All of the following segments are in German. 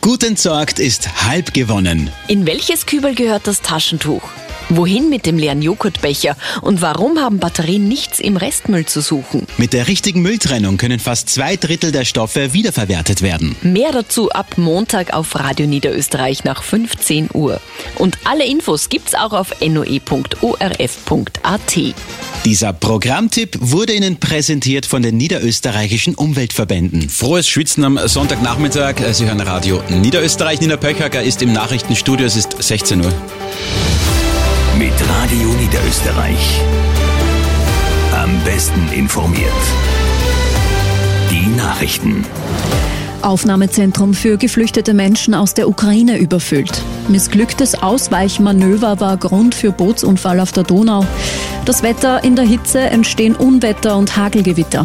Gut entsorgt ist halb gewonnen. In welches Kübel gehört das Taschentuch? Wohin mit dem leeren Joghurtbecher? Und warum haben Batterien nichts im Restmüll zu suchen? Mit der richtigen Mülltrennung können fast 2/3 der Stoffe wiederverwertet werden. Mehr dazu ab Montag auf Radio Niederösterreich nach 15 Uhr. Und alle Infos gibt's auch auf noe.orf.at. Dieser Programmtipp wurde Ihnen präsentiert von den niederösterreichischen Umweltverbänden. Frohes Schwitzen am Sonntagnachmittag. Sie hören Radio Niederösterreich. Nina Pöchacker ist im Nachrichtenstudio. Es ist 16 Uhr. Mit Radio Niederösterreich. Am besten informiert. Die Nachrichten. Aufnahmezentrum für geflüchtete Menschen aus der Ukraine überfüllt. Missglücktes Ausweichmanöver war Grund für Bootsunfall auf der Donau. Das Wetter: in der Hitze entstehen Unwetter und Hagelgewitter.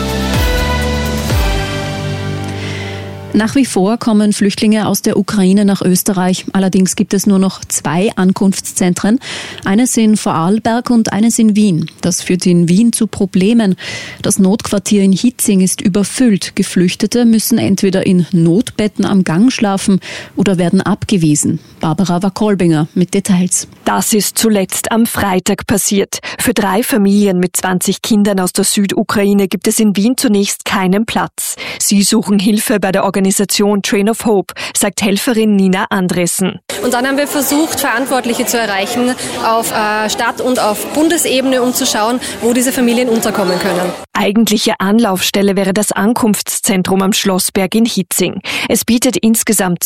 Nach wie vor kommen Flüchtlinge aus der Ukraine nach Österreich. Allerdings gibt es nur noch 2 Ankunftszentren. Eines in Vorarlberg und eines in Wien. Das führt in Wien zu Problemen. Das Notquartier in Hitzing ist überfüllt. Geflüchtete müssen entweder in Notbetten am Gang schlafen oder werden abgewiesen. Barbara Wakolbinger mit Details. Das ist zuletzt am Freitag passiert. Für 3 Familien mit 20 Kindern aus der Südukraine gibt es in Wien zunächst keinen Platz. Sie suchen Hilfe bei der Organisation Train of Hope, sagt Helferin Nina Andresen. Und dann haben wir versucht, Verantwortliche zu erreichen auf Stadt- und auf Bundesebene, um zu schauen, wo diese Familien unterkommen können. Eigentliche Anlaufstelle wäre das Ankunftszentrum am Schlossberg in Hitzing. Es bietet insgesamt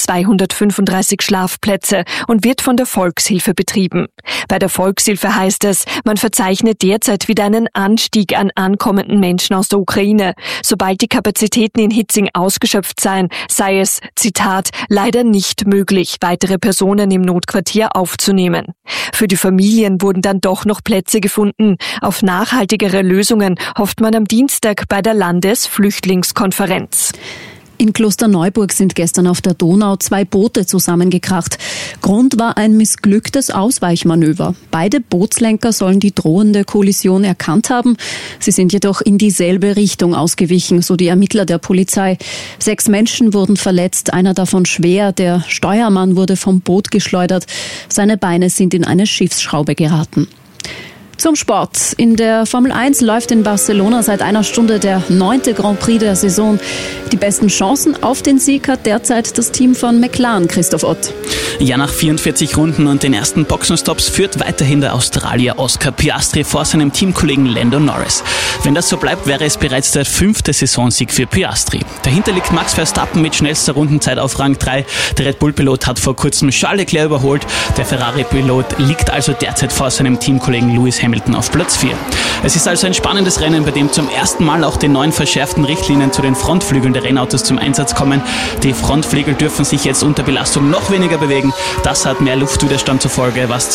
235 Schlafplätze und wird von der Volkshilfe betrieben. Bei der Volkshilfe heißt es, man verzeichnet derzeit wieder einen Anstieg an ankommenden Menschen aus der Ukraine. Sobald die Kapazitäten in Hitzing ausgeschöpft seien, sei es, Zitat, leider nicht möglich, weitere Personen im Notquartier aufzunehmen. Für die Familien wurden dann doch noch Plätze gefunden. Auf nachhaltigere Lösungen hofft man am Dienstag bei der Landesflüchtlingskonferenz. In Klosterneuburg sind gestern auf der Donau 2 Boote zusammengekracht. Grund war ein missglücktes Ausweichmanöver. Beide Bootslenker sollen die drohende Kollision erkannt haben. Sie sind jedoch in dieselbe Richtung ausgewichen, so die Ermittler der Polizei. 6 Menschen wurden verletzt, einer davon schwer. Der Steuermann wurde vom Boot geschleudert. Seine Beine sind in eine Schiffsschraube geraten. Zum Sport. In der Formel 1 läuft in Barcelona seit einer Stunde der 9. Grand Prix der Saison. Die besten Chancen auf den Sieg hat derzeit das Team von McLaren, Christoph Ott. Ja, nach 44 Runden und den ersten Boxenstops führt weiterhin der Australier Oscar Piastri vor seinem Teamkollegen Lando Norris. Wenn das so bleibt, wäre es bereits der 5. Saisonsieg für Piastri. Dahinter liegt Max Verstappen mit schnellster Rundenzeit auf Rang 3. Der Red Bull-Pilot hat vor kurzem Charles Leclerc überholt. Der Ferrari-Pilot liegt also derzeit vor seinem Teamkollegen Lewis Hamilton auf Platz 4. Es ist also ein spannendes Rennen, bei dem zum ersten Mal auch die neuen verschärften Richtlinien zu den Frontflügeln der Rennautos zum Einsatz kommen. Die Frontflügel dürfen sich jetzt unter Belastung noch weniger bewegen. Das hat mehr Luftwiderstand zur Folge, was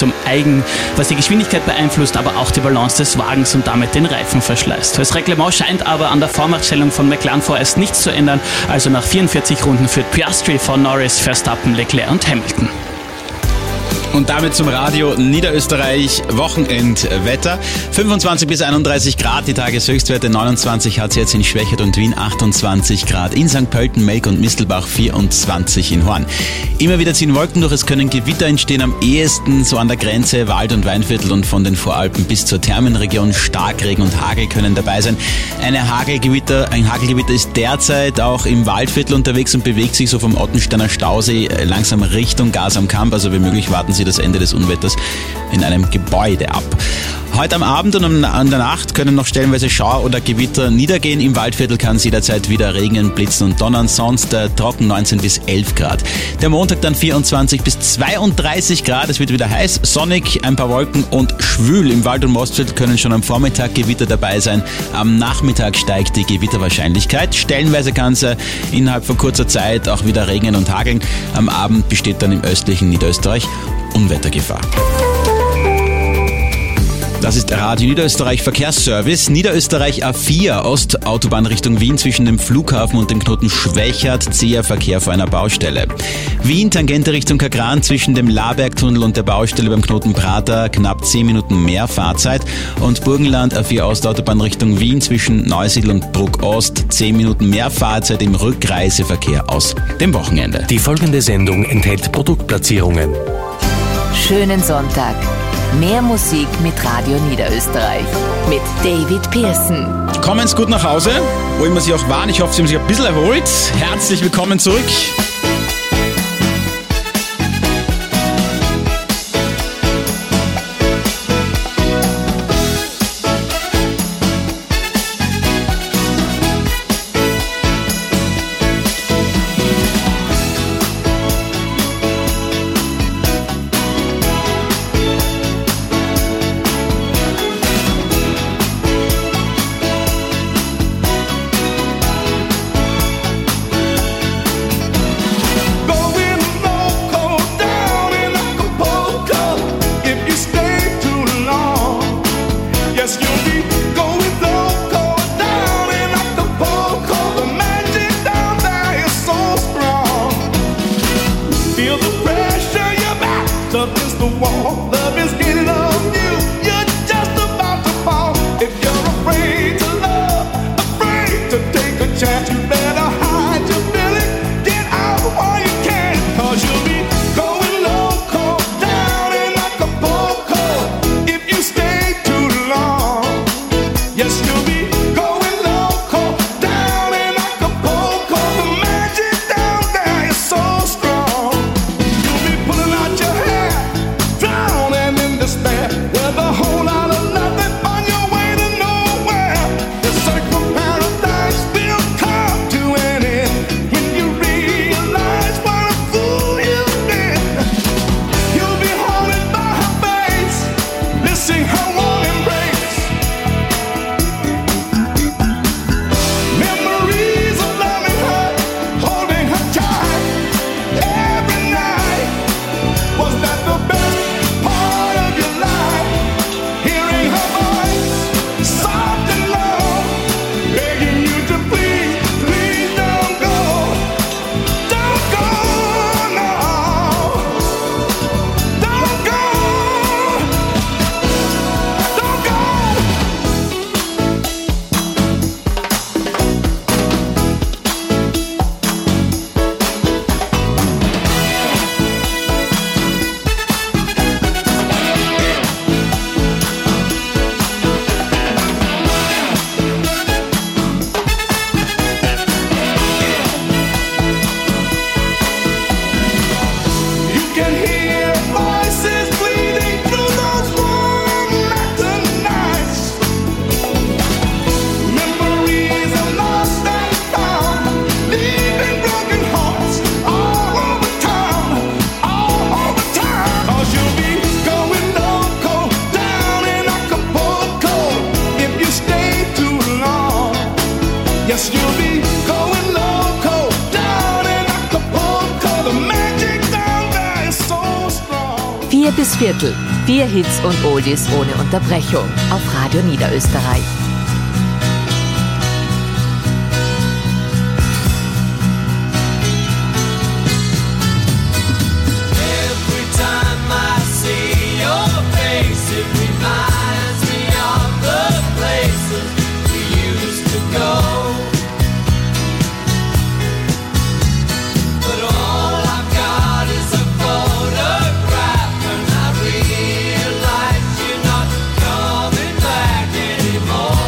die Geschwindigkeit beeinflusst, aber auch die Balance des Wagens und damit den Reifenverschleiß. Das Reglement scheint aber an der Vormachtstellung von McLaren vorerst nichts zu ändern. Also nach 44 Runden führt Piastri vor Norris, Verstappen, Leclerc und Hamilton. Und damit zum Radio Niederösterreich Wochenendwetter. 25 bis 31 Grad, die Tageshöchstwerte. 29 hat es jetzt in Schwächert und Wien, 28 Grad. In St. Pölten, Melk und Mistelbach 24 in Horn. Immer wieder ziehen Wolken durch, es können Gewitter entstehen, am ehesten so an der Grenze Wald- und Weinviertel und von den Voralpen bis zur Thermenregion. Starkregen und Hagel können dabei sein. Ein Hagelgewitter ist derzeit auch im Waldviertel unterwegs und bewegt sich so vom Ottensteiner Stausee langsam Richtung Gas am Kamp. Also wenn möglich warten Sie das Ende des Unwetters in einem Gebäude ab. Heute am Abend und an der Nacht können noch stellenweise Schauer oder Gewitter niedergehen. Im Waldviertel kann es jederzeit wieder regnen, blitzen und donnern. Sonst trocken 19 bis 11 Grad. Der Montag dann 24 bis 32 Grad. Es wird wieder heiß, sonnig, ein paar Wolken und schwül. Im Wald- und Mostviertel können schon am Vormittag Gewitter dabei sein. Am Nachmittag steigt die Gewitterwahrscheinlichkeit. Stellenweise kann es innerhalb von kurzer Zeit auch wieder regnen und hageln. Am Abend besteht dann im östlichen Niederösterreich Unwettergefahr. Das ist Radio Niederösterreich Verkehrsservice. Niederösterreich A4 Ostautobahn Richtung Wien zwischen dem Flughafen und dem Knoten Schwächert, zäher Verkehr vor einer Baustelle. Wien Tangente Richtung Kagran zwischen dem Labergtunnel und der Baustelle beim Knoten Prater knapp 10 Minuten mehr Fahrzeit. Und Burgenland A4 Ostautobahn Richtung Wien zwischen Neusiedl und Bruck Ost 10 Minuten mehr Fahrzeit im Rückreiseverkehr aus dem Wochenende. Die folgende Sendung enthält Produktplatzierungen. Schönen Sonntag. Mehr Musik mit Radio Niederösterreich. Mit David Pearson. Kommen Sie gut nach Hause, wo immer Sie auch waren. Ich hoffe, Sie haben sich ein bisschen erholt. Herzlich willkommen zurück. Bis Viertel. 4 Hits und Oldies ohne Unterbrechung auf Radio Niederösterreich. Anymore.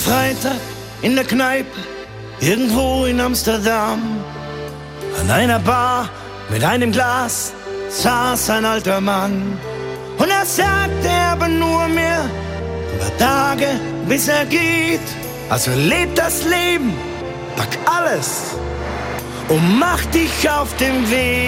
Freitag in der Kneipe, irgendwo in Amsterdam. An einer Bar mit einem Glas saß ein alter Mann. Und er sagte aber nur mir, ein paar Tage bis er geht. Also leb das Leben, pack alles und mach dich auf den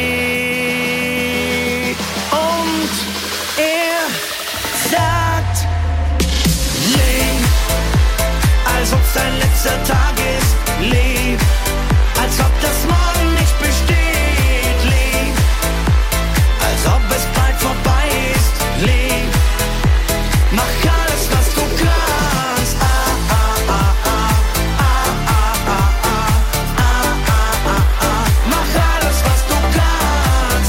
Weg. Und er sagt, leb, als ob's dein letzter Tag ist. Leb, als ob das Morgen nicht besteht. Leb, als ob es bald vorbei ist. Leb, mach alles, was du kannst. Mach alles, was du kannst.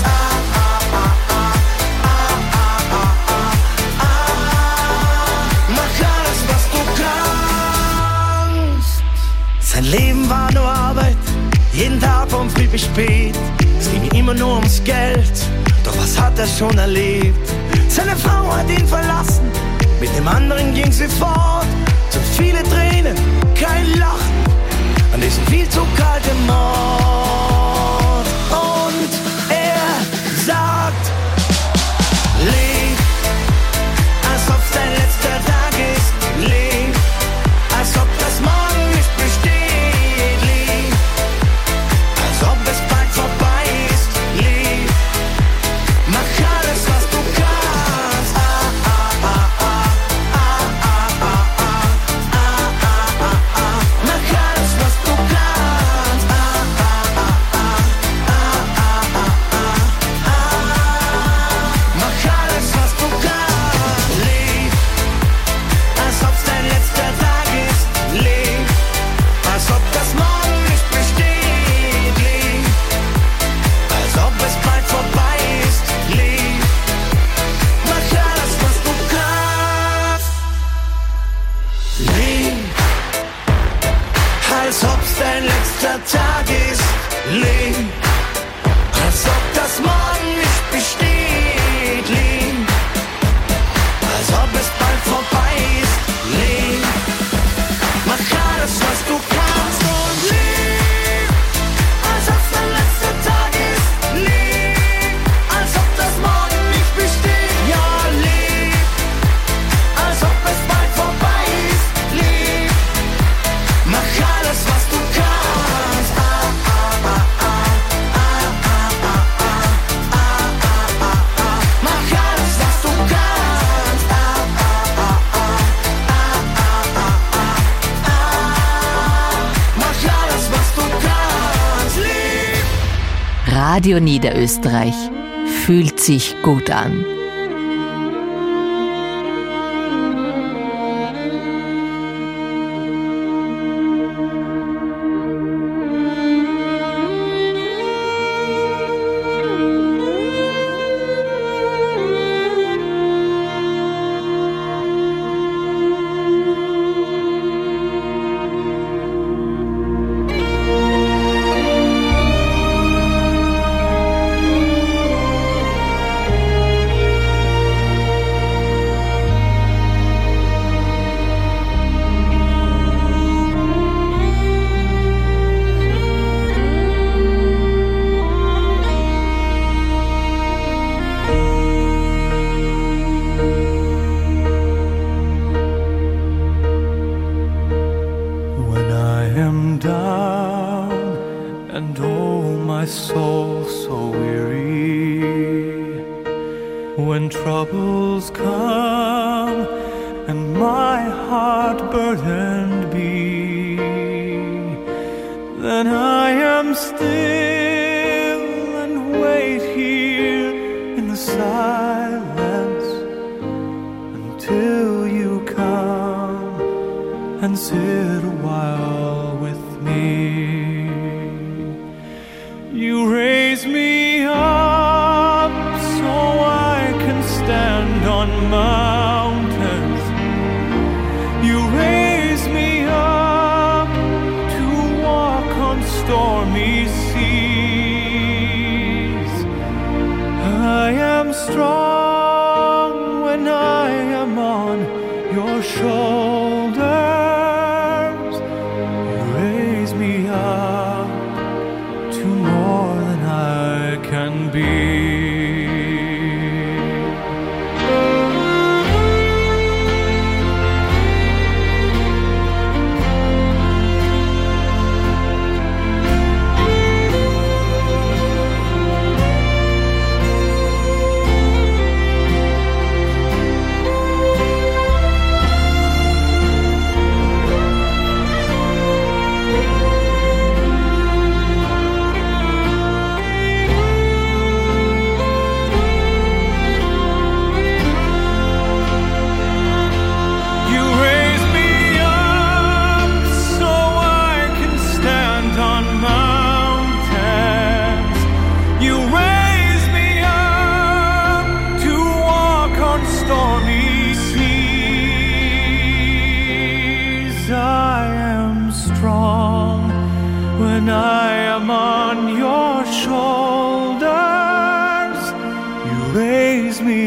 Mach alles, was du kannst. Sein Leben war nur Arbeit, jeden Tag von früh bis spät. Es ging immer nur ums Geld, doch was hat er schon erlebt? Seine Frau hat ihn verlassen, mit dem anderen ging sie fort. Zu viele Tränen, kein Lachen, an diesem viel zu kalten Ort. Und er sagt, leb, als ob's dein letzter Tag ist. Leb, als ob das Morgen nicht besteht. Leb, als ob es bald vorbei ist. Leb, mach alles, was du kannst. Mach alles, was du kannst. Mach alles, was du kannst. Leb, als ob's dein letzter Tag ist. Leb, als ob das Morgen nicht besteht. Leb, als ob es bald vorbei ist. Leb, mach alles, was du kannst. Leb, als ob's dein letzter Tag ist. Leb, als ob das Morgen nicht besteht. Leb, als ob es bald vorbei ist. Leb, mach alles, was du kannst. Und leb, als ob's dein letzter Tag ist. Leb, als ob das Morgen nicht besteht. Ja, leb, als ob es bald vorbei ist. Leb, mach alles, was du kannst. Mach alles, was du kannst. Mach alles, was du kannst. Leb. Radio Niederösterreich. Fühlt sich gut an. When I am down and oh my soul so weary, when troubles come and my heart burdened be, then I am still and wait here in the silence until you come and sit a while with me. You raise me up so I can stand on mountains. You raise me up to walk on stormy seas. I am strong when I am on your shoulders.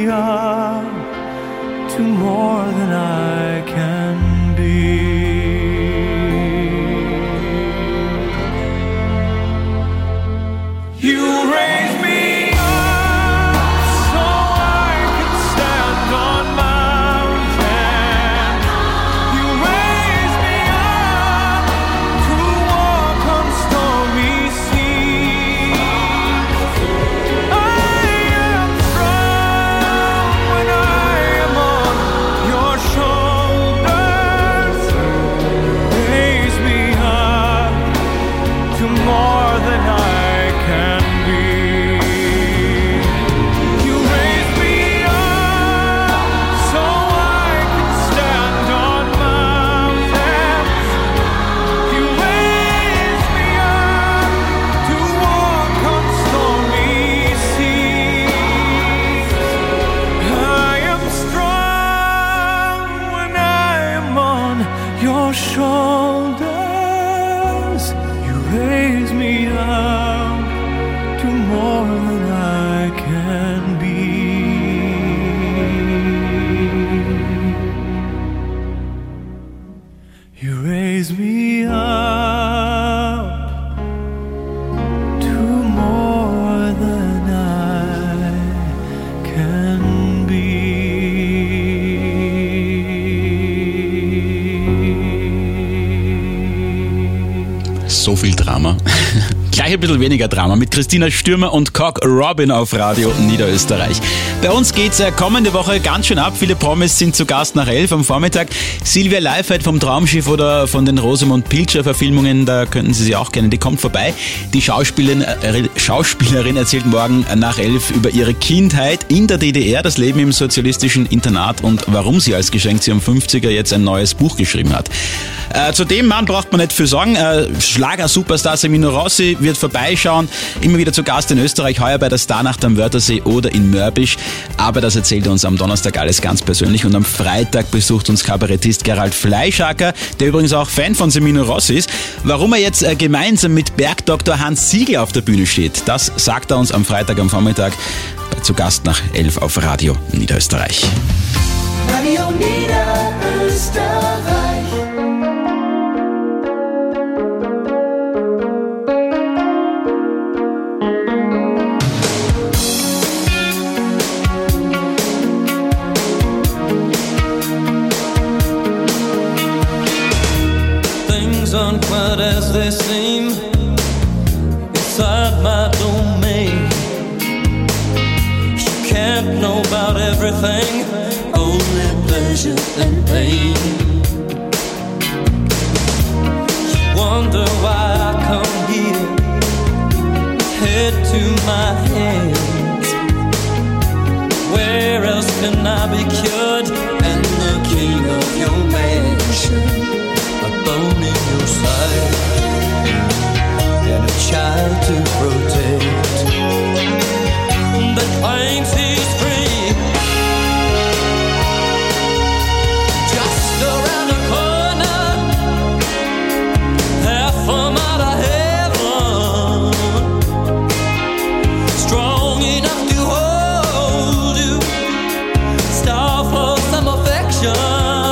up to more than I can be. You raise me up so I can stand on mountains. You raise me up to walk on stormy seas. I am strong when I am on your shoulders. Raise me up to more than I can be. You raise me up so I can stand on mountains. You raise me up to walk on stormy seas. I am strong when I am on your shoulders. You raise me up to more than I can be. You raise me up to more than I can be. So viel Drama. Gleich ein bisschen weniger Drama mit Christina Stürmer und Cock Robin auf Radio Niederösterreich. Bei uns geht's kommende Woche ganz schön ab. Viele Promis sind zu Gast nach 11 am Vormittag. Silvia Leifert vom Traumschiff oder von den Rosamund Pilcher Verfilmungen, da könnten Sie sie auch kennen, die kommt vorbei. Die Schauspielerin erzählt morgen nach 11 über ihre Kindheit in der DDR, das Leben im sozialistischen Internat und warum sie als Geschenk zu ihrem 50er jetzt ein neues Buch geschrieben hat. Zu dem Mann braucht man nicht viel sagen. Schlager-Superstar Semino Rossi wird vorbeischauen. Immer wieder zu Gast in Österreich, heuer bei der Starnacht am Wörthersee oder in Mörbisch. Aber das erzählt er uns am Donnerstag alles ganz persönlich. Und am Freitag besucht uns Kabarettist Gerald Fleischacker, der übrigens auch Fan von Semino Rossi ist. Warum er jetzt gemeinsam mit Bergdoktor Hans Siegel auf der Bühne steht, das sagt er uns am Freitag am Vormittag zu Gast nach 11 auf Radio Niederösterreich. Radio Niederösterreich. Aren't quite as they seem inside my domain. You can't know about everything, only pleasure and pain. You wonder why I come here, head to my hands. Where else can I be cured and the king of your mansion? A bone in your side and a child to protect that claims he's free. Just around the corner, half a mile of heaven, strong enough to hold you, star for some affection.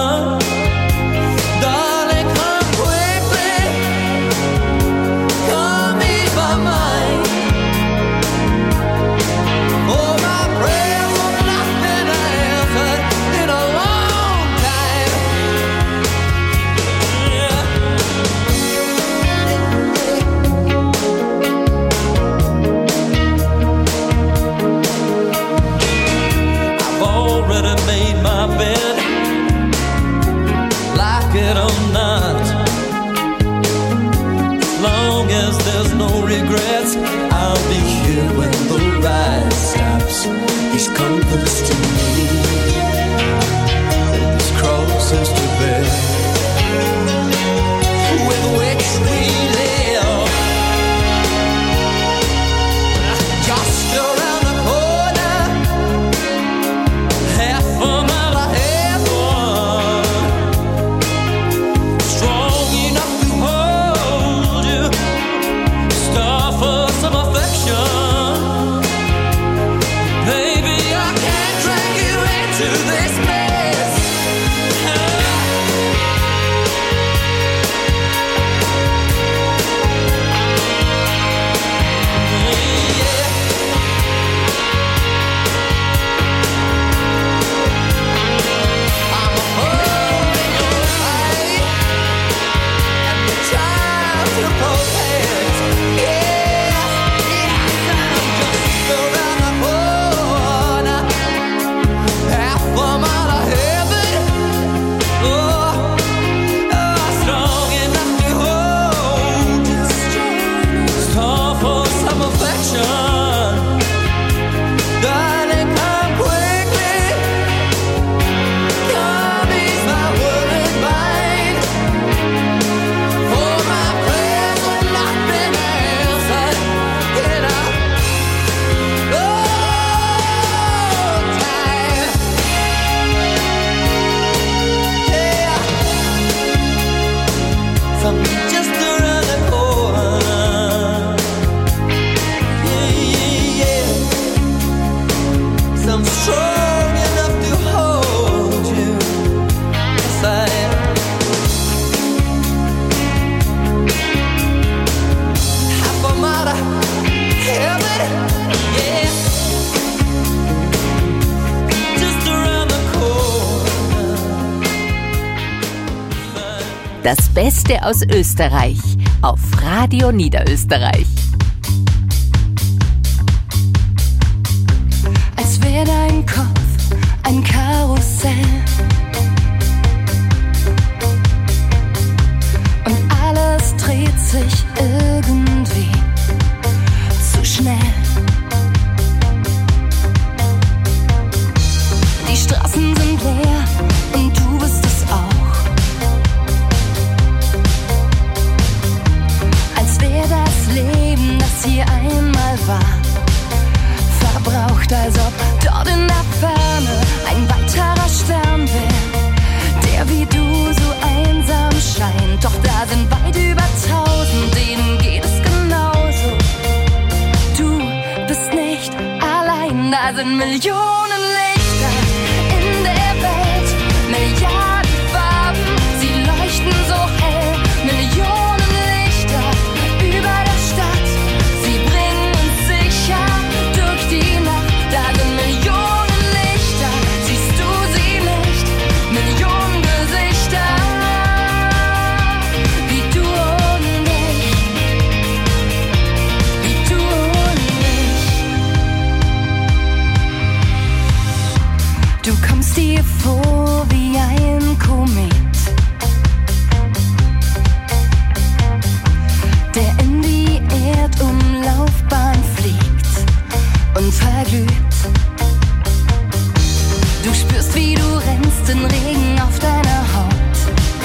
Made my bed, like it or not. As long as there's no regrets, I'll be here when the ride stops. These comforts to me, these crosses to bear, with which we live. Just around the corner, half a mile of heaven, strong enough to hold you, star for some affection. Baby, I can't Das Beste aus Österreich auf Radio Niederösterreich. Als wäre dein Kopf ein Karussell und alles dreht sich irgendwie zu schnell. Die Straßen sind leer und du bist es auch. Als wäre das Leben, das hier einmal war, verbraucht, als ob dort in der Ferne ein weiterer Stern wäre, der wie du so einsam scheint. Doch da sind weit über 1000, denen geht es genauso. Du bist nicht allein, da sind Millionen Lichter in der Welt, Milliarden Farben, sie leuchten so hell, Millionen Lichter über der Stadt, sie bringen uns sicher durch die Nacht. Da sind Millionen Lichter, siehst du sie nicht? Millionen Gesichter, wie du und ich, wie du und ich. Du kommst dir vor wie ein Komet, der in die Erdumlaufbahn fliegt und verglüht. Du spürst, wie du rennst, den Regen auf deiner Haut.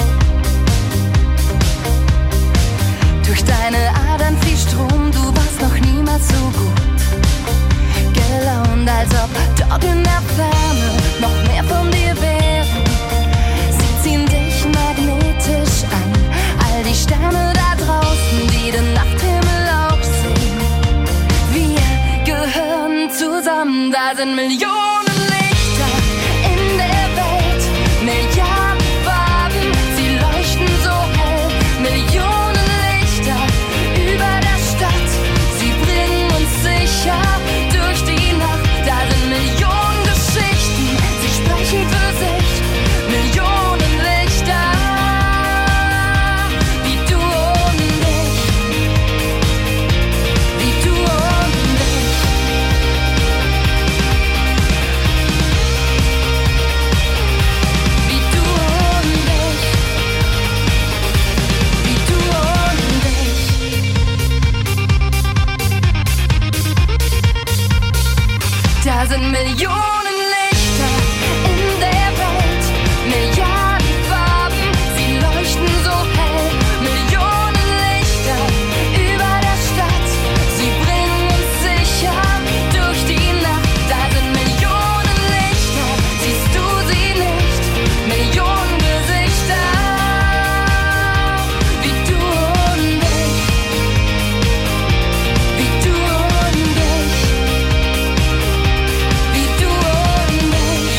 Durch deine Adern fließt Strom, du warst noch niemals so gut gelaunt, als ob dort in der Ferne noch mehr von dir wären. Sie ziehen dich magnetisch an, all die Sterne da draußen, die den Nachthimmel auch sehen. Wir gehören zusammen, da sind Millionen Lichter in der Welt, Milliarden Farben, sie leuchten so hell, Millionen Lichter über der Stadt, sie bringen uns sicher durch die Nacht. Da sind Millionen Geschichten, sie sprechen für sich, Millionen Lichter, wie du und ich, wie du und ich. Wie du und ich, wie du und ich. Da sind Millionen Lichter in der Welt, Milliarden Farben, sie leuchten so hell, Millionen Lichter über der Stadt, sie bringen uns sicher durch die Nacht. Da sind Millionen Lichter, siehst du sie nicht? Millionen Gesichter, wie du und ich, wie du und ich, wie du und ich,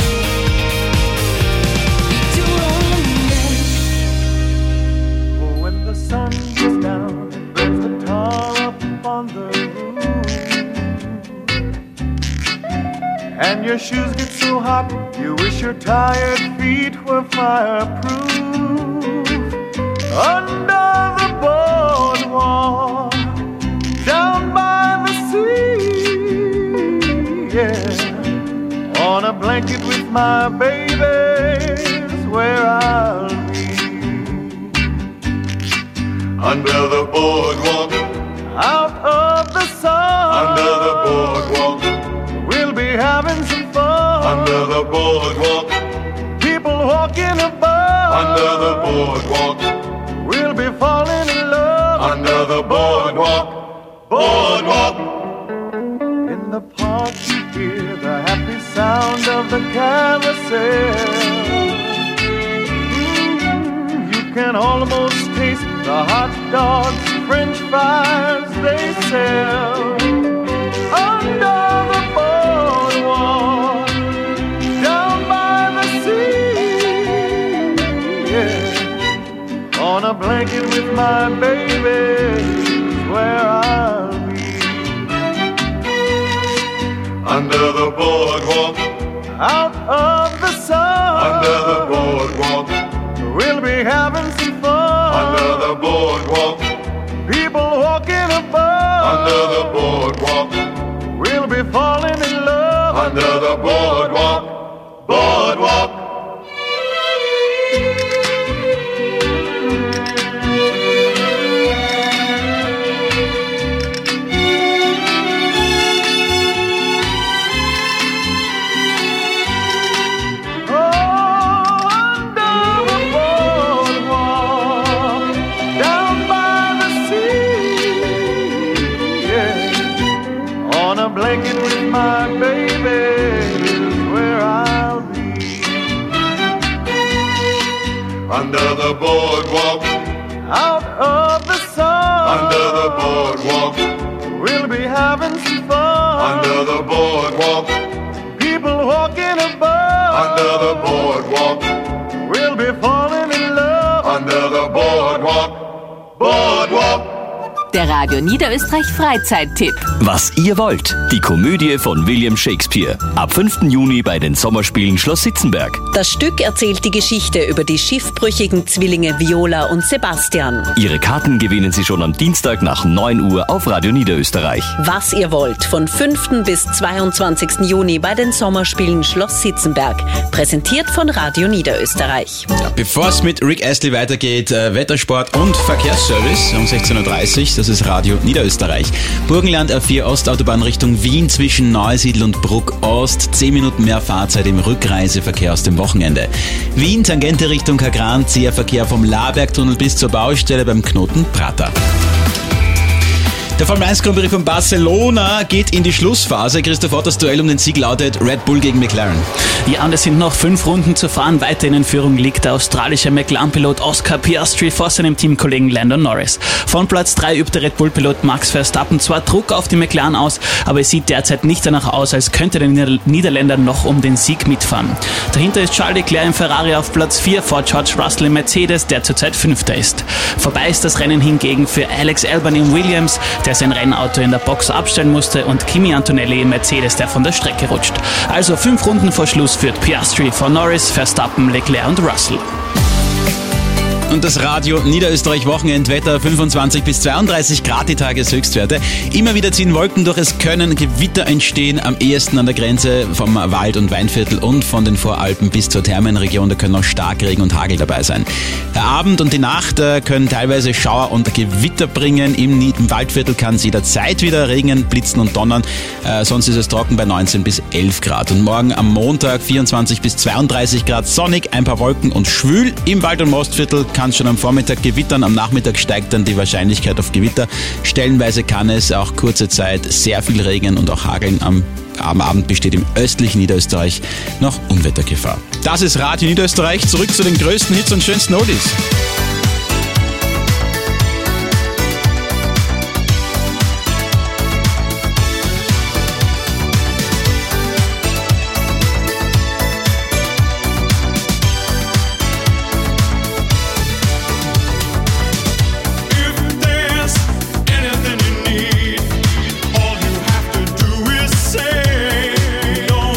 wie du und ich. Oh, when the sun goes down, it burns the tar up on the roof, and your shoes get so hot, you wish your tired feet were fireproof. Under the boardwalk, down by the sea, yeah, on a blanket with my baby's where I'll be. Under the boardwalk, Out of the sun, under the boardwalk, we'll be having some fun. under the boardwalk, People walking above, under the boardwalk, we'll be falling in love. under the boardwalk, boardwalk. In the park you hear the happy sound of the carousel. You can almost taste the hot dogs, French fries they sell. Under the boardwalk, down by the sea, yeah, on a blanket with my baby is where I'll be. Under the boardwalk, Out of the sun, under the boardwalk, we'll be having some fun. we'll be falling in love under the boardwalk, boardwalk. Blanket with my baby is where I'll be. Under the boardwalk, out of the sun. Under the boardwalk, we'll be having some fun. Under the boardwalk, people walking above. Under the boardwalk, we'll be falling in love. Under the boardwalk, boardwalk. Der Radio Niederösterreich Freizeittipp. Was ihr wollt. Die Komödie von William Shakespeare. Ab 5. Juni bei den Sommerspielen Schloss Sitzenberg. Das Stück erzählt die Geschichte über die schiffbrüchigen Zwillinge Viola und Sebastian. Ihre Karten gewinnen Sie schon am Dienstag nach 9 Uhr auf Radio Niederösterreich. Was ihr wollt. Von 5. bis 22. Juni bei den Sommerspielen Schloss Sitzenberg. Präsentiert von Radio Niederösterreich. Ja, bevor es mit Rick Astley weitergeht, Wettersport und Verkehrsservice um 16.30 Uhr. Das ist Radio Niederösterreich. Burgenland A4 Ostautobahn Richtung Wien zwischen Neusiedl und Bruck Ost. 10 Minuten mehr Fahrzeit im Rückreiseverkehr aus dem Wochenende. Wien, Tangente Richtung Kagran, zäher Verkehr vom Labergtunnel bis zur Baustelle beim Knoten Prater. Der Formel 1 Grand Prix von Barcelona geht in die Schlussphase. Christoph Ott, das Duell um den Sieg lautet Red Bull gegen McLaren. Ja, und es sind noch 5 Runden zu fahren. Weiterhin in Führung liegt der australische McLaren-Pilot Oscar Piastri vor seinem Teamkollegen Lando Norris. Von Platz 3 übt der Red Bull-Pilot Max Verstappen zwar Druck auf die McLaren aus, aber es sieht derzeit nicht danach aus, als könnte der Niederländer noch um den Sieg mitfahren. Dahinter ist Charles Leclerc im Ferrari auf Platz 4 vor George Russell im Mercedes, der zurzeit 5. ist. Vorbei ist das Rennen hingegen für Alex Albon im Williams, der sein Rennauto in der Box abstellen musste, und Kimi Antonelli im Mercedes, der von der Strecke rutscht. Also 5 Runden vor Schluss führt Piastri vor Norris, Verstappen, Leclerc und Russell. Und das Radio Niederösterreich Wochenendwetter, 25 bis 32 Grad die Tageshöchstwerte. Immer wieder ziehen Wolken durch, es können Gewitter entstehen, am ehesten an der Grenze vom Wald- und Weinviertel und von den Voralpen bis zur Thermenregion. Da können auch Starkregen und Hagel dabei sein. Der Abend und die Nacht können teilweise Schauer und Gewitter bringen. Im Waldviertel kann es jederzeit wieder regnen, blitzen und donnern. Sonst ist es trocken bei 19 bis 11 Grad. Und morgen am Montag 24 bis 32 Grad sonnig, ein paar Wolken und schwül. Im Wald- und Mostviertel kann es schon am Vormittag gewittern, am Nachmittag steigt dann die Wahrscheinlichkeit auf Gewitter. Stellenweise kann es auch kurze Zeit sehr viel regnen und auch hageln. Am Abend besteht im östlichen Niederösterreich noch Unwettergefahr. Das ist Radio Niederösterreich. Zurück zu den größten Hits und schönsten Oldies.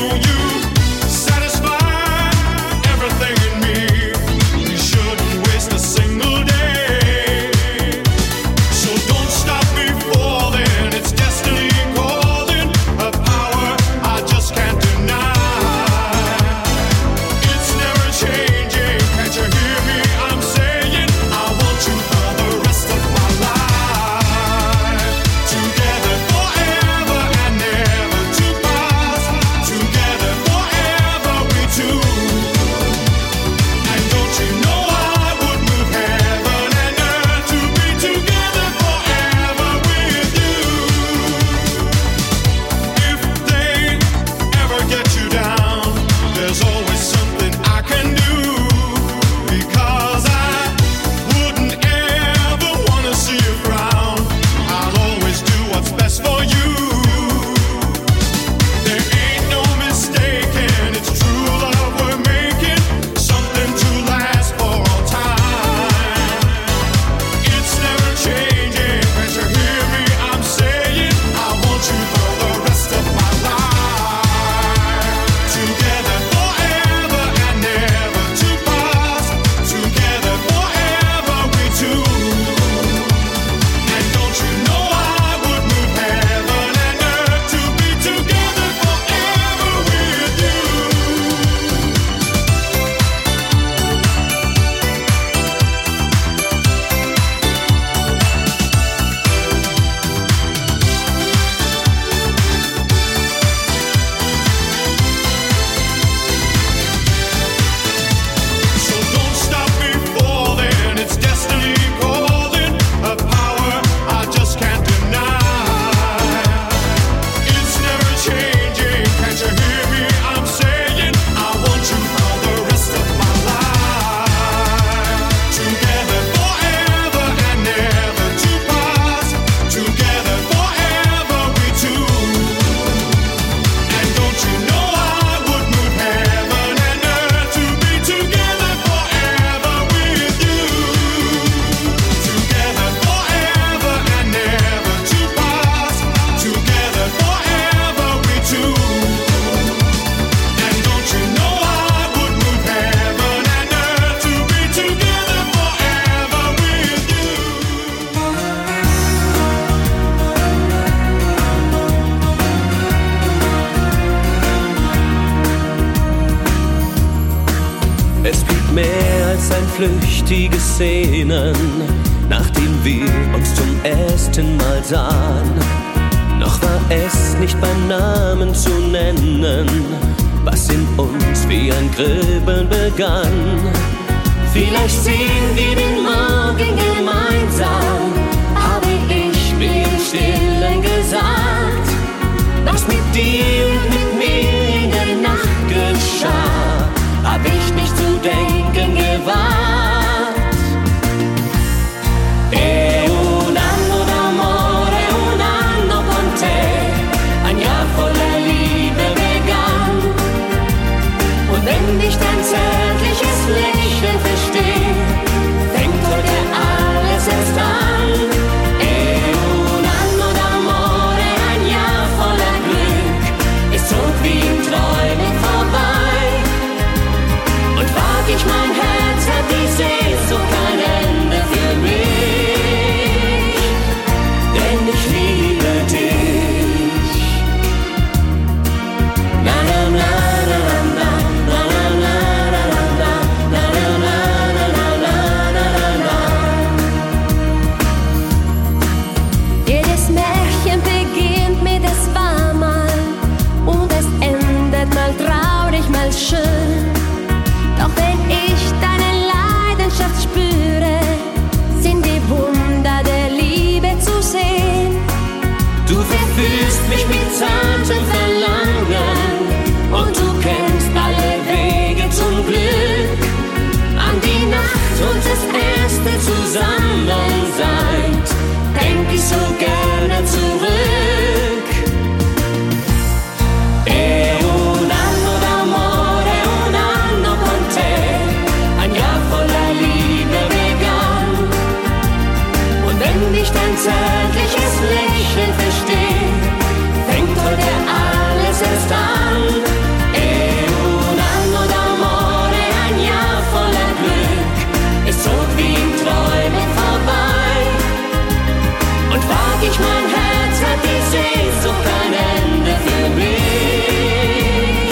Satisfy everything in me. You shouldn't waste flüchtige Szenen, nachdem wir uns zum ersten Mal sahen. Noch war es nicht beim Namen zu nennen, was in uns wie ein Kribbeln begann. Vielleicht sehen wir den Morgen gemeinsam, habe ich mir im Stillen gesagt. Was mit dir und mit mir in der Nacht geschah, hab ich nicht zu denken gewagt. Un anno d'amore, un anno con te, ein Jahr voller Liebe begann. Und wenn ich dein zärtliches Lächeln verstehe, fängt heute alles erst an. Un anno d'amore, ein Jahr voller Glück, es zog wie in Träumen vorbei. Und frag ich mein Herz, hat die Sehnsucht kein Ende für mich, denn ich liebe dich. Na na na na na na na na na na na na. Jedes Märchen beginnt mit es war mal und es endet mal traurig, mal schön. Doch wenn ich deine Leidenschaft spüre, sind die Wunder der Liebe zu sehen. Du verführst mich mit zartem Verlangen und du kennst alle Wege zum Glück. An die Nacht und das erste Zusammensein denk ich so gerne zurück. Un anno d'amore, un anno con te, ein Jahr voller Liebe begann. Und wenn ich dein zärtliches Lächeln verstehe, fängt heute alles erst an. Un anno d'amore, ein Jahr voller Glück, es zog wie in Träumen vorbei. Und frag ich mein Herz, hat die Sehnsucht kein Ende für mich.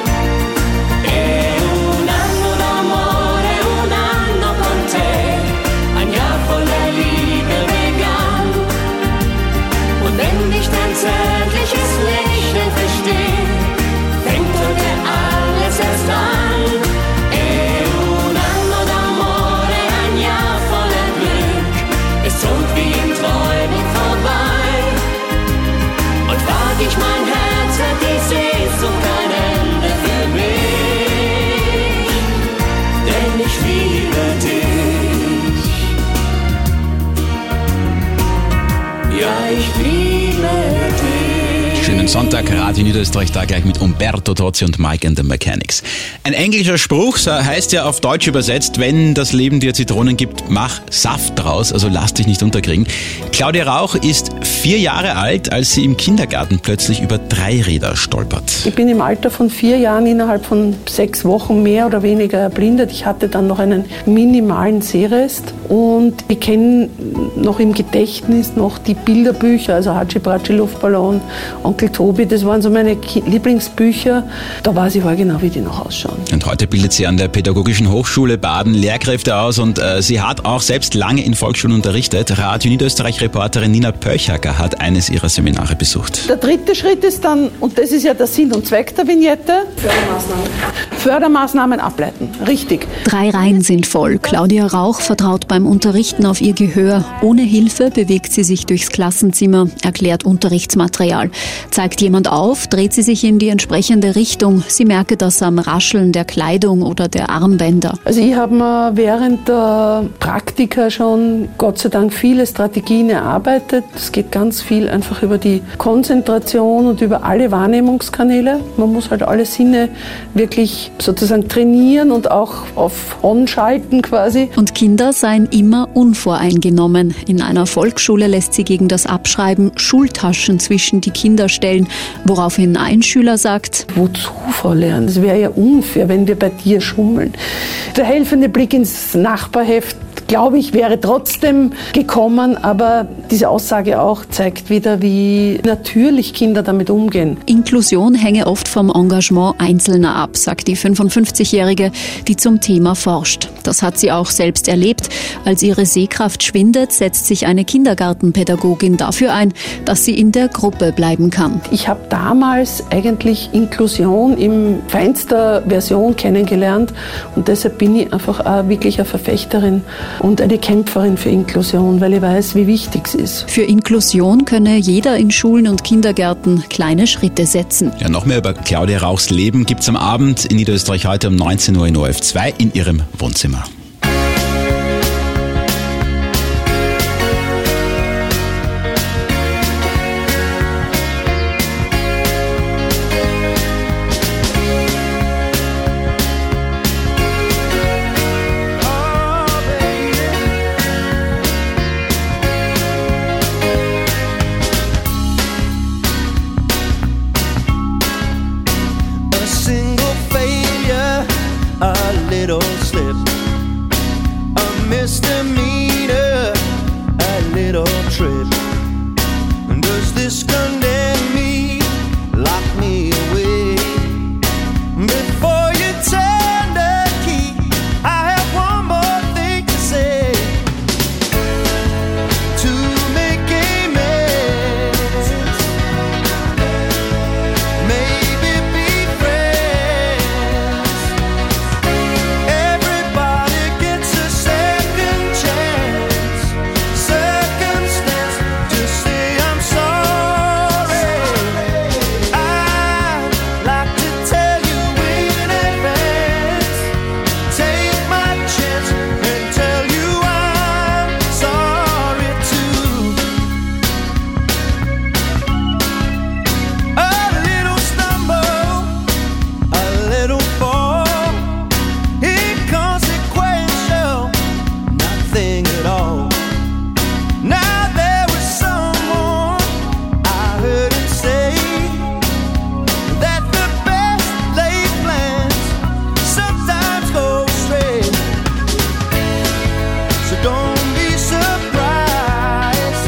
Un anno d'amore, un anno con te, ein Jahr voller Liebe begann. Und wenn ich dein zärtliches Lächeln verstehe, fängt heute alles erst an. Un anno d'amore, ein Jahr voller Glück, es zog wie in Träumen vorbei. Und frag ich mein Herz, hat die Sehnsucht kein Ende für mich, denn ich liebe dich. Ja, ich liebe dich. Schönen Sonntag, Radio Niederösterreich, da gleich mit Umberto Tozzi und Mike and the Mechanics. Ein englischer Spruch heißt ja auf Deutsch übersetzt, wenn das Leben dir Zitronen gibt, mach Saft draus, also lass dich nicht unterkriegen. Claudia Rauch ist 4 Jahre alt, als sie im Kindergarten plötzlich über 3 Räder stolpert. Ich bin im Alter von 4 Jahren innerhalb von 6 Wochen mehr oder weniger erblindet. Ich hatte dann noch einen minimalen Sehrest und ich kenne noch im Gedächtnis noch die Bilderbücher, also Hatschi Bratschi Luftballon, Onkel Tobi, das waren so meine Lieblingsbücher. Da weiß ich genau, wie die noch ausschauen. Und heute bildet sie an der Pädagogischen Hochschule Baden Lehrkräfte aus und sie hat auch selbst lange in Volksschulen unterrichtet. Radio Niederösterreich-Reporterin Nina Pöchacker hat eines ihrer Seminare besucht. Der dritte Schritt ist dann, und das ist ja der Sinn und Zweck der Vignette, Fördermaßnahmen ableiten. Richtig. 3 Reihen sind voll. Claudia Rauch vertraut beim Unterrichten auf ihr Gehör. Ohne Hilfe bewegt sie sich durchs Klassenzimmer, erklärt Unterrichtsmaterial. Zeigt jemand auf, dreht sie sich in die entsprechende Richtung. Sie merke das am Rascheln der Kleidung oder der Armbänder. Also ich habe mir während der Praktika schon Gott sei Dank viele Strategien erarbeitet. Es geht ganz viel einfach über die Konzentration und über alle Wahrnehmungskanäle. Man muss halt alle Sinne wirklich sozusagen trainieren und auch auf On schalten quasi. Und Kinder seien immer unvoreingenommen. In einer Volksschule lässt sie gegen das Abschreiben Schultaschen zwischen die Kinder stellen, woraufhin ein Schüler sagt: Wozu, Frau Lehrerin? Das wäre ja unfair, wenn wir bei dir schummeln. Der helfende Blick ins Nachbarheft glaube ich, wäre trotzdem gekommen, aber diese Aussage auch zeigt wieder, wie natürlich Kinder damit umgehen. Inklusion hänge oft vom Engagement Einzelner ab, sagt die 55-Jährige, die zum Thema forscht. Das hat sie auch selbst erlebt. Als ihre Sehkraft schwindet, setzt sich eine Kindergartenpädagogin dafür ein, dass sie in der Gruppe bleiben kann. Ich habe damals eigentlich Inklusion in feinster Version kennengelernt und deshalb bin ich einfach auch wirklich eine Verfechterin und eine Kämpferin für Inklusion, weil ich weiß, wie wichtig es ist. Für Inklusion könne jeder in Schulen und Kindergärten kleine Schritte setzen. Ja, noch mehr über Claudia Rauchs Leben gibt's am Abend in Niederösterreich heute um 19 Uhr in ORF 2 in ihrem Wohnzimmer. Misdemeanor, a little trip. Does this condemn me, lock me away? Before you turn the key, I have one more thing to say. To make amends, maybe be friends. Everybody gets a second chance, circumstance to say I'm sorry. I'd like to tell you in advance, take my chance and tell you I'm sorry too. A little stumble, a little fall, inconsequential, nothing at all. Now there was someone I heard him say that the best laid plans sometimes go astray. So don't be surprised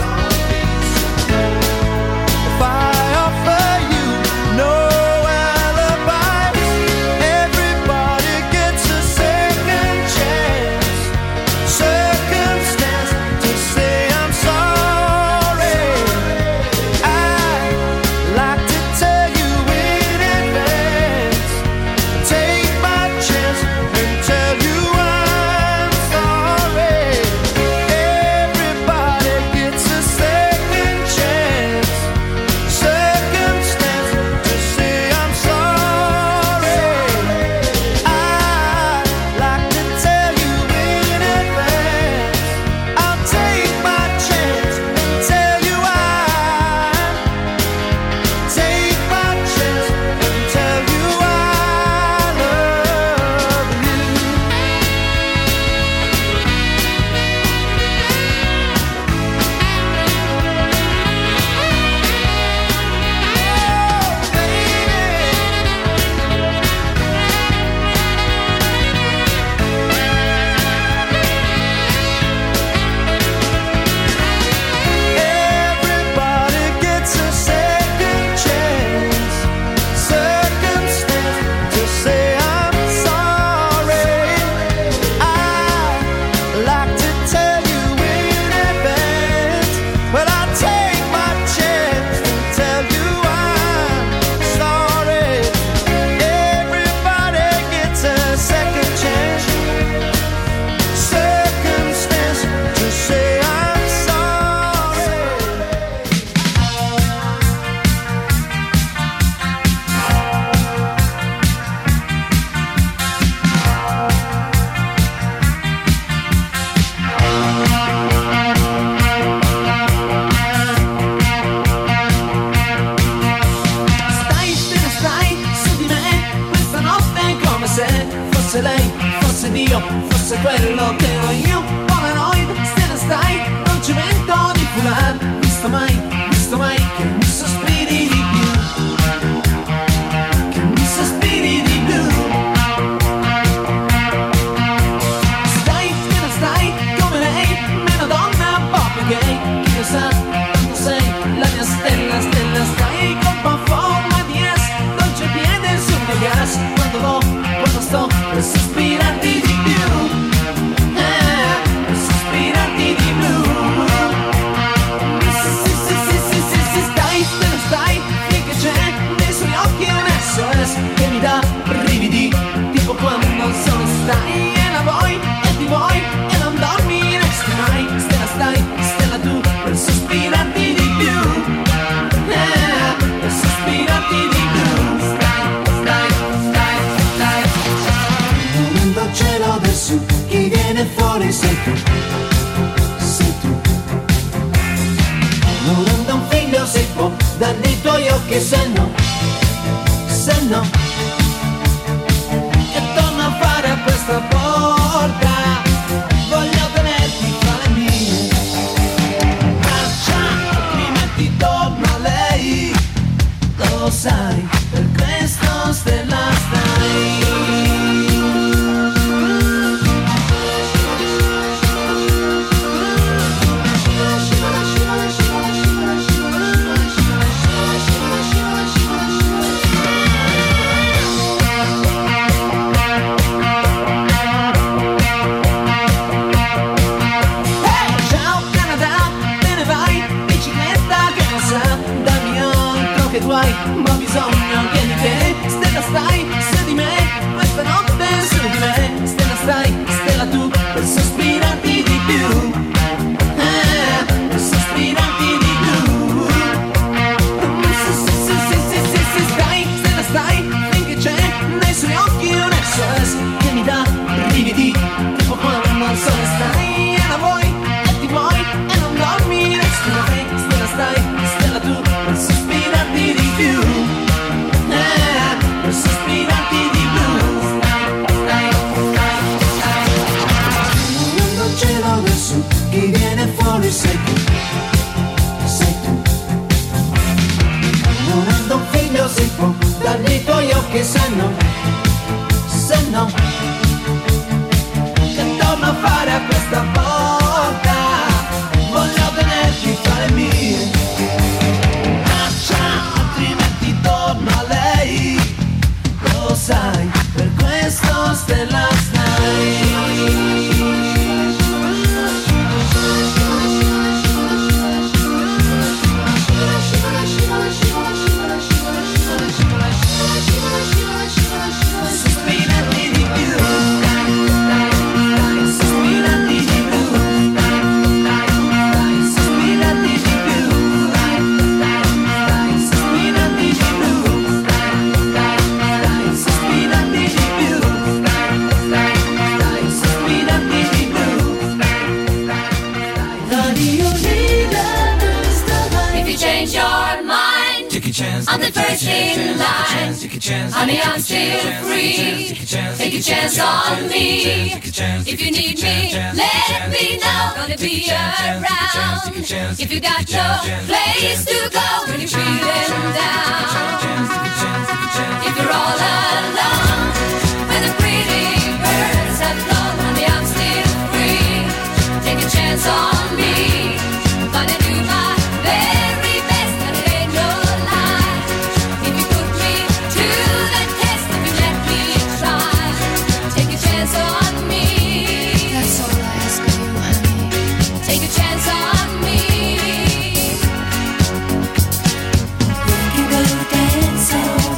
if I offer you no alibis. Everybody gets a second chance, circumstance to say I'm sorry. I'd like to tell you in advance, take my chance and tell you I'm sorry. Everybody gets a second chance, circumstance to say I'm sorry. I'd like to tell you in advance, I'll take my chance and tell you take my chance and tell you I love you. Everybody gets a second chance, circumstance to say I'm sorry. I'd like to tell you in advance, but I'll take my chance and tell you I'm sorry. Everybody gets a second chance, circumstance to say I'm sorry. Stai, te ne stai su di me, questa notte è come se fosse lei, fosse Dio, fosse quello che ero io. Polaroid, te ne stai, non ci metto di foulard. Visto mai che mi sospiri di più, che mi sospiri di più. Stai, te ne stai, come dai tuoi occhi, se no, che torno a fare a questa porta, voglio tenerti fra le mie braccia, altrimenti torno a lei, lo sai, per questo stella stai. Ma ho bisogno che di te, stella stai su di me, questa notte su di me, stella stai, stella tu, per sospirarti di più, per sospirarti di più. Se stai, stella stai, finché c'è nei suoi occhi un SOS che mi dà brividi, tipo quando non so ne stai, e la vuoi, e ti vuoi, e non dormi, stella stai, stella tu, per sospirarti di più, per sospirarti di blu. Non ce l'ho nessuno, chi viene fuori sei tu, sei tu. Non ando un figlio si può, dagli tuoi occhi se no, che torno a fare a questa porta, voglio tenerti fra le mie braccia, altrimenti torno a lei, lo sai, per questo stella stai. Sospirati di più, sospirati di più, sospirati di più, sospirati di più, sospirati di più, sospirati di più. Radio If you change your mind, take a chance, I'm the first in line. Honey, I'm still free. Take a chance on me. If you need me, let me know. Gonna be around. If you got no place to go when you're feeling down. If you're all alone, when the pretty birds have flown, honey, I'm still free. Take a chance on me. Gonna do my very best, and it ain't no lie. If you put me to the test, if you let me try, take a chance on me. That's all I ask of you, honey. Take a chance on me. We can go dance all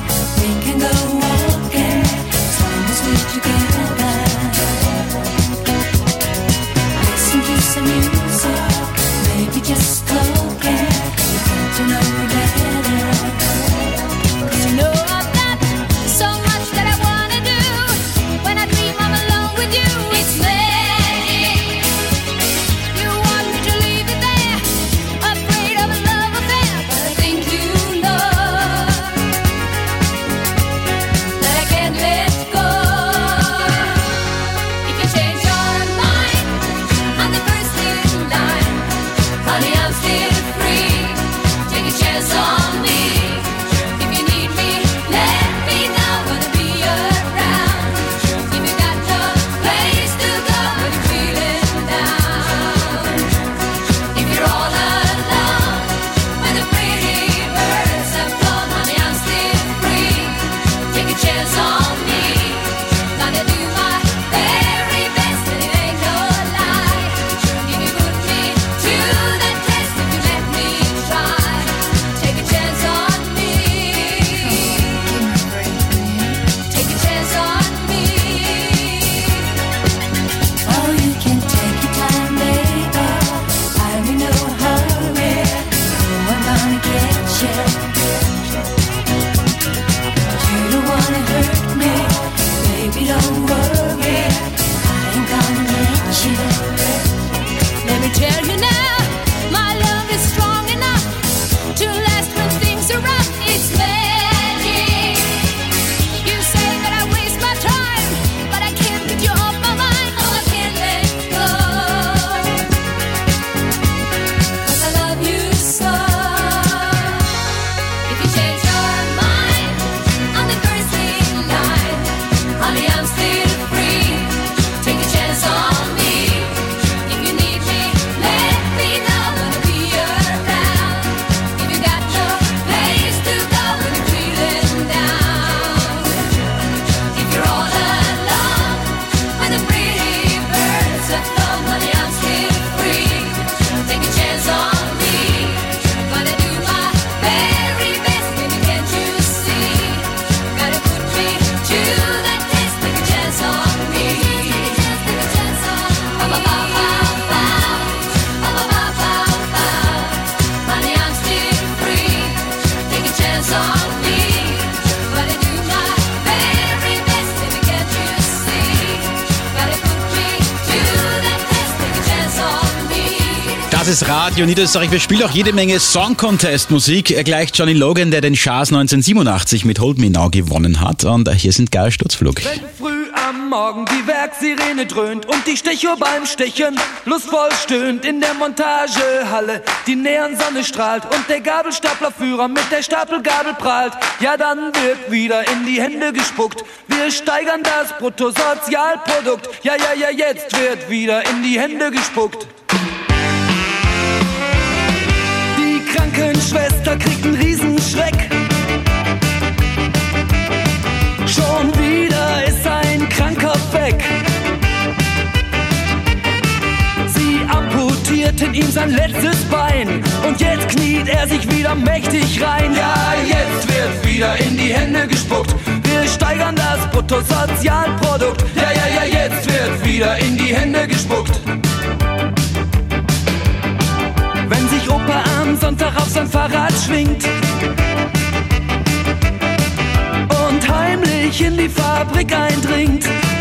Das ist Radio Niederösterreich. Wir spielen auch jede Menge Song-Contest-Musik. Gleich Johnny Logan, der den Chas 1987 mit Hold Me Now gewonnen hat. Und hier sind Geil Sturzflug. Wenn früh am Morgen die Werksirene dröhnt und die Stechuhr beim Stechen lustvoll stöhnt in der Montagehalle, die Neonsonne strahlt und der Gabelstaplerführer mit der Stapelgabel prahlt, ja dann wird wieder in die Hände gespuckt. Wir steigern das Bruttosozialprodukt. Ja, jetzt wird wieder in die Hände gespuckt. Die Krankenschwester kriegt einen Riesenschreck. Schon wieder ist ein Kranker weg. Sie amputierten ihm sein letztes Bein und jetzt kniet er sich wieder mächtig rein. Ja, jetzt wird wieder in die Hände gespuckt. Wir steigern das Bruttosozialprodukt. Ja, jetzt wird wieder in die Hände gespuckt. Wenn sich Opa am Sonntag auf sein Fahrrad schwingt und heimlich in die Fabrik eindringt,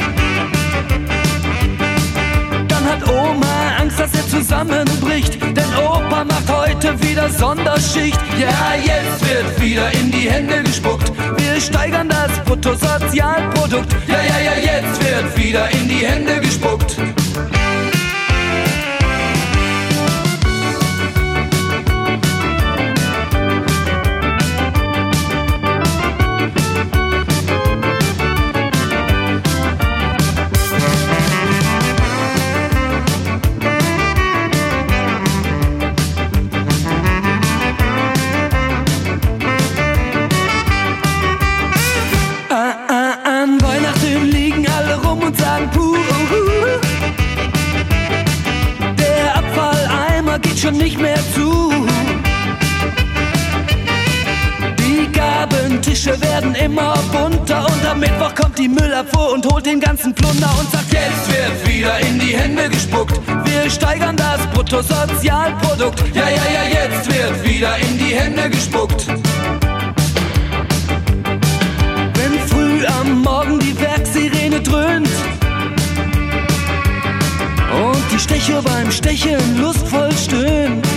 dann hat Oma Angst, dass er zusammenbricht, denn Opa macht heute wieder Sonderschicht. Ja, jetzt wird wieder in die Hände gespuckt. Wir steigern das Bruttosozialprodukt. Ja, jetzt wird wieder in die Hände gespuckt. Schon nicht mehr zu. Die Gabentische werden immer bunter und am Mittwoch kommt die Müllabfuhr und holt den ganzen Plunder und sagt, jetzt wird wieder in die Hände gespuckt. Wir steigern das Bruttosozialprodukt. Ja, jetzt wird wieder in die Hände gespuckt. Wenn früh am Morgen die Werksirene dröhnt und die Stechuhr beim Stechen lustvoll stöhnt,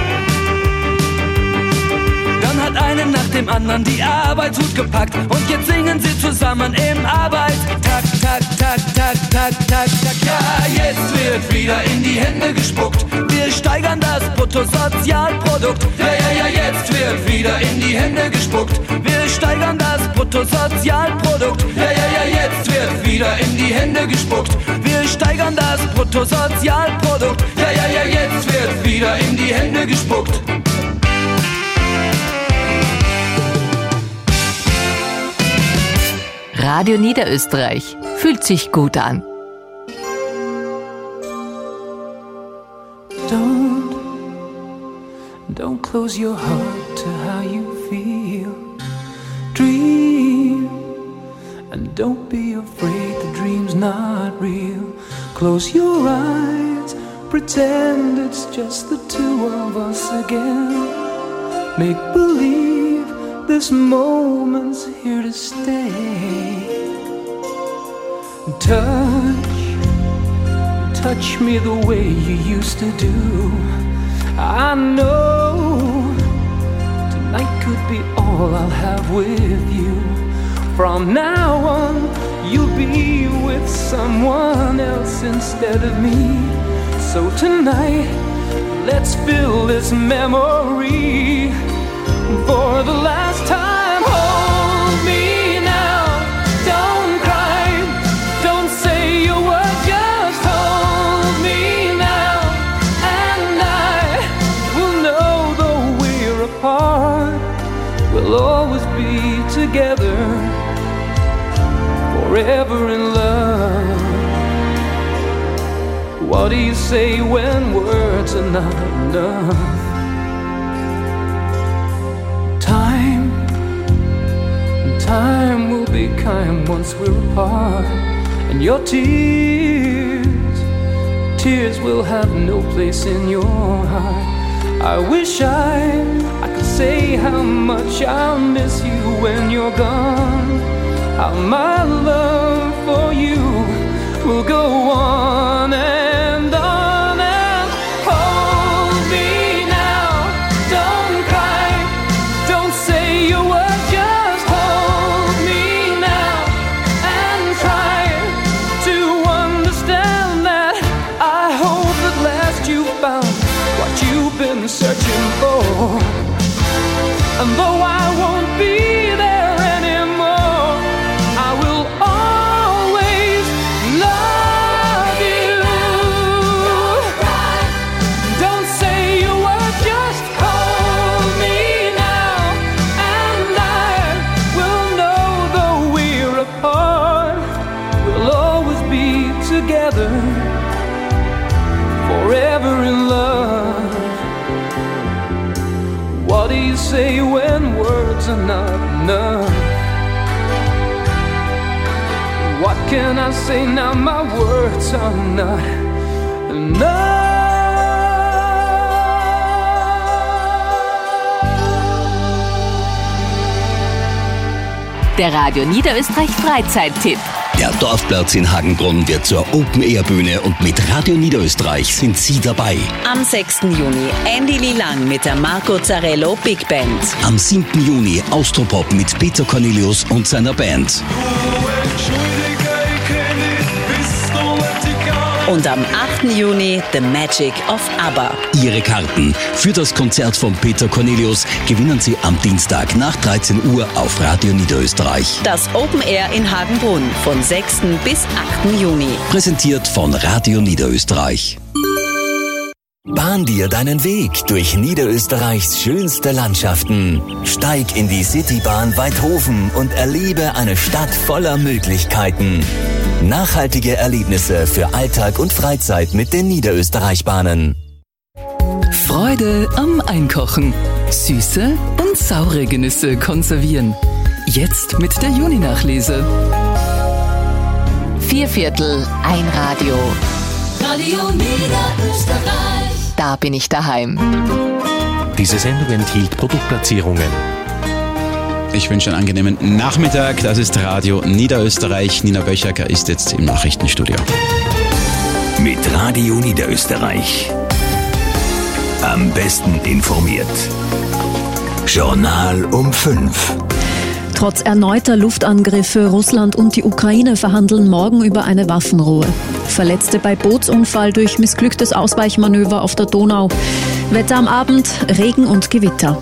dann hat einen nach dem anderen die Arbeitshut gepackt und jetzt singen sie zusammen im Arbeitstag, tak, tak, tak, tak, tak, tak. Ja, jetzt wird wieder in die Hände gespuckt. Wir steigern das Bruttosozialprodukt. Ja, jetzt wird wieder in die Hände gespuckt. Wir steigern das Bruttosozialprodukt. Ja, jetzt wird wieder in die Hände gespuckt. Wir steigern das Bruttosozialprodukt. Ja, jetzt wird wieder in die Hände gespuckt. Radio Niederösterreich. Fühlt sich gut an. Don't close your heart to how you feel. Dream, and don't be afraid the dream's not real. Close your eyes, pretend it's just the two of us again. Make believe this moment's here to stay. Touch me the way you used to do. I know tonight could be all I'll have with you. From now on, you'll be with someone else instead of me. So tonight, let's fill this memory for the last time. Hold me now, don't cry, don't say your word, just hold me now, and I will know though we're apart, we'll always be together, forever in love. What do you say when words are not enough? Time will be kind once we're apart, and your tears will have no place in your heart. I wish I could say how much I'll miss you when you're gone, how my love for you will go on and on, and hold me say when words are not enough? What can I say now? My words are not enough. Der Radio Niederösterreich Freizeittipp. Der Dorfplatz in Hagenbrunn wird zur Open-Air-Bühne und mit Radio Niederösterreich sind Sie dabei. Am 6. Juni Andy Lilang mit der Marco Zarello Big Band. Am 7. Juni Austropop mit Peter Cornelius und seiner Band. Und am 8. Juni The Magic of ABBA. Ihre Karten für das Konzert von Peter Cornelius gewinnen Sie am Dienstag nach 13 Uhr auf Radio Niederösterreich. Das Open Air in Hagenbrunn von 6. bis 8. Juni. Präsentiert von Radio Niederösterreich. Bahn dir deinen Weg durch Niederösterreichs schönste Landschaften. Steig in die Citybahn Weidhofen und erlebe eine Stadt voller Möglichkeiten. Nachhaltige Erlebnisse für Alltag und Freizeit mit den Niederösterreichbahnen. Freude am Einkochen. Süße und saure Genüsse konservieren. Jetzt mit der Juni-Nachlese. 4/4 ein Radio. Radio Niederösterreich. Da bin ich daheim. Diese Sendung enthielt Produktplatzierungen. Ich wünsche einen angenehmen Nachmittag. Das ist Radio Niederösterreich. Nina Böchacker ist jetzt im Nachrichtenstudio. Mit Radio Niederösterreich. Am besten informiert. Journal um 5. Trotz erneuter Luftangriffe Russland und die Ukraine verhandeln morgen über eine Waffenruhe. Verletzte bei Bootsunfall durch missglücktes Ausweichmanöver auf der Donau. Wetter am Abend, Regen und Gewitter.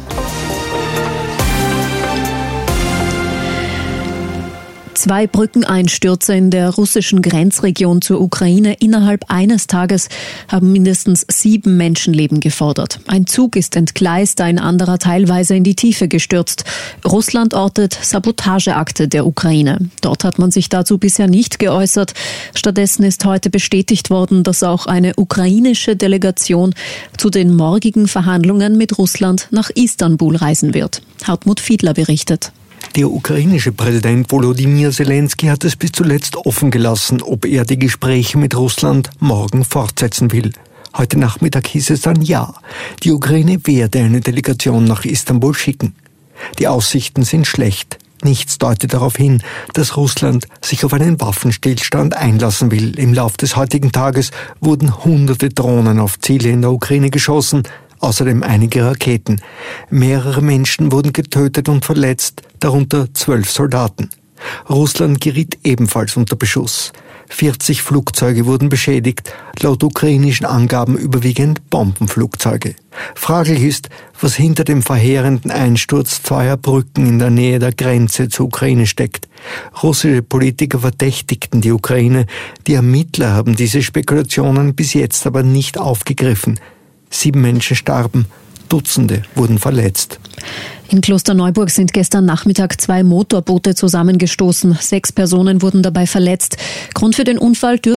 2 Brückeneinstürze in der russischen Grenzregion zur Ukraine innerhalb eines Tages haben mindestens 7 Menschenleben gefordert. Ein Zug ist entgleist, ein anderer teilweise in die Tiefe gestürzt. Russland ortet Sabotageakte der Ukraine. Dort hat man sich dazu bisher nicht geäußert. Stattdessen ist heute bestätigt worden, dass auch eine ukrainische Delegation zu den morgigen Verhandlungen mit Russland nach Istanbul reisen wird. Hartmut Fiedler berichtet. Der ukrainische Präsident Volodymyr Zelensky hat es bis zuletzt offen gelassen, ob er die Gespräche mit Russland morgen fortsetzen will. Heute Nachmittag hieß es dann ja. Die Ukraine werde eine Delegation nach Istanbul schicken. Die Aussichten sind schlecht. Nichts deutet darauf hin, dass Russland sich auf einen Waffenstillstand einlassen will. Im Lauf des heutigen Tages wurden hunderte Drohnen auf Ziele in der Ukraine geschossen, außerdem einige Raketen. Mehrere Menschen wurden getötet und verletzt, darunter 12 Soldaten. Russland geriet ebenfalls unter Beschuss. 40 Flugzeuge wurden beschädigt, laut ukrainischen Angaben überwiegend Bombenflugzeuge. Fraglich ist, was hinter dem verheerenden Einsturz 2 Brücken in der Nähe der Grenze zur Ukraine steckt. Russische Politiker verdächtigten die Ukraine. Die Ermittler haben diese Spekulationen bis jetzt aber nicht aufgegriffen. 7 Menschen starben, Dutzende wurden verletzt. In Klosterneuburg sind gestern Nachmittag 2 Motorboote zusammengestoßen. 6 Personen wurden dabei verletzt. Grund für den Unfall